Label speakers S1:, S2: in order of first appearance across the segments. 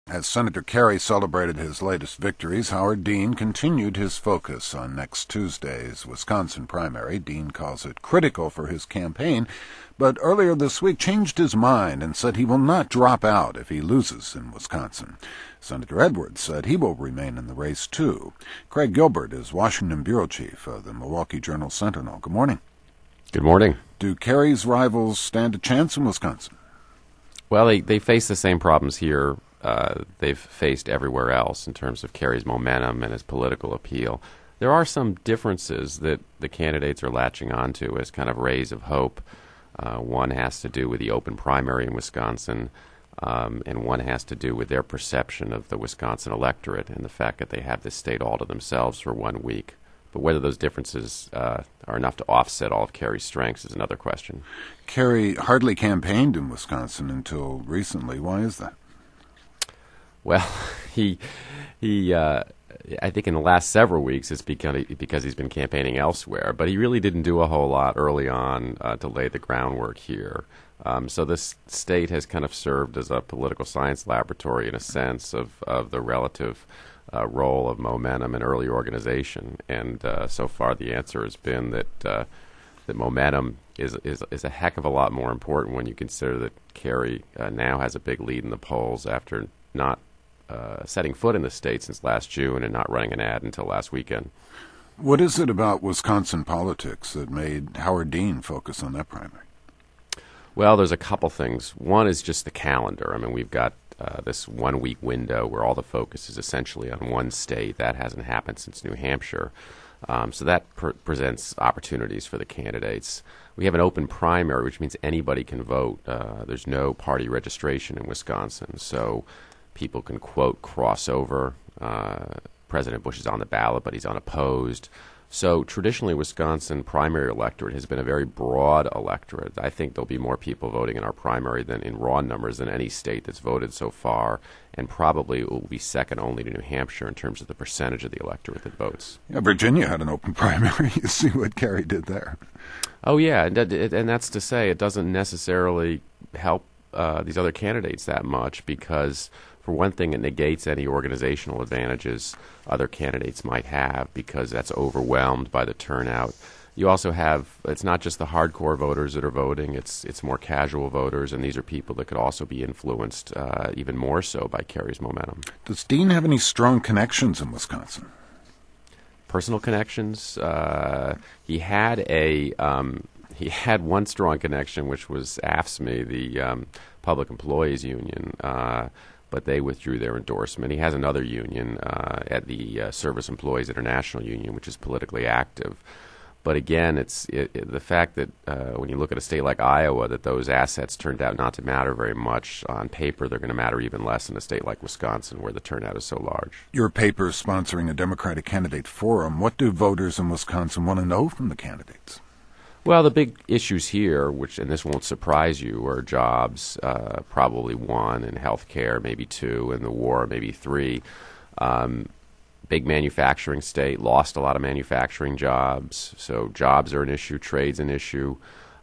S1: As Senator Kerry celebrated his latest victories, Howard Dean continued his focus on next Tuesday's Wisconsin primary. Dean calls it critical for his campaign, but earlier this week changed his mind and said he will not drop out if he loses in Wisconsin. Senator Edwards said he will remain in the race, too. Craig Gilbert is Washington bureau chief of the Milwaukee Journal-Sentinel. Good morning.
S2: Good morning.
S1: Do Kerry's rivals stand a chance in Wisconsin?
S2: Well, they face the same problems here they've faced everywhere else in terms of Kerry's momentum and his political appeal. There are some differences that the candidates are latching onto as kind of rays of hope. One has to do with the open primary in Wisconsin, and one has to do with their perception of the Wisconsin electorate and the fact that they have this state all to themselves for 1 week. But whether those differences are enough to offset all of Kerry's strengths is another question.
S1: Kerry hardly campaigned in Wisconsin until recently. Why is that?
S2: Well, I think in the last several weeks it's because he's been campaigning elsewhere, but he really didn't do a whole lot early on to lay the groundwork here. So this state has kind of served as a political science laboratory in a sense of the relative role of momentum and early organization. And so far the answer has been that momentum is a heck of a lot more important when you consider that Kerry now has a big lead in the polls after not setting foot in the state since last June and not running an ad until last weekend.
S1: What is it about Wisconsin politics that made Howard Dean focus on that primary?
S2: Well, there's a couple things. One is just the calendar. I mean, we've got this 1 week window where all the focus is essentially on one state. That hasn't happened since New Hampshire. So that presents opportunities for the candidates. We have an open primary, which means anybody can vote. There's no party registration in Wisconsin, so people can, quote, cross over. President Bush is on the ballot, but he's unopposed. So traditionally, Wisconsin primary electorate has been a very broad electorate. I think there'll be more people voting in our primary than in raw numbers than any state that's voted so far, and probably it will be second only to New Hampshire in terms of the percentage of the electorate that votes.
S1: Yeah, Virginia had an open primary. You see what Kerry did there.
S2: Oh, yeah, and that's to say it doesn't necessarily help these other candidates that much because, for one thing, it negates any organizational advantages other candidates might have because that's overwhelmed by the turnout. You also have, it's not just the hardcore voters that are voting, it's more casual voters, and these are people that could also be influenced even more so by Kerry's momentum.
S1: Does Dean have any strong connections in Wisconsin?
S2: Personal connections? He had one strong connection, which was AFSCME, the Public Employees Union, but they withdrew their endorsement. He has another union at the Service Employees International Union, which is politically active. But again, it's the fact that when you look at a state like Iowa, that those assets turned out not to matter very much. On paper, they're going to matter even less in a state like Wisconsin, where the turnout is so large.
S1: Your paper is sponsoring a Democratic candidate forum. What do voters in Wisconsin want to know from the candidates?
S2: Well, the big issues here, and this won't surprise you, are jobs, probably one, and health care, maybe two, and the war, maybe three. Big manufacturing state, lost a lot of manufacturing jobs, so jobs are an issue, trade's an issue.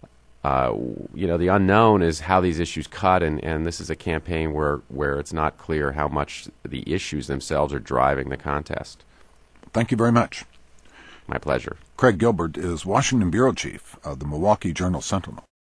S2: The unknown is how these issues cut, and this is a campaign where it's not clear how much the issues themselves are driving the contest.
S1: Thank you very much.
S2: My pleasure.
S1: Craig Gilbert is Washington bureau chief of the Milwaukee Journal-Sentinel.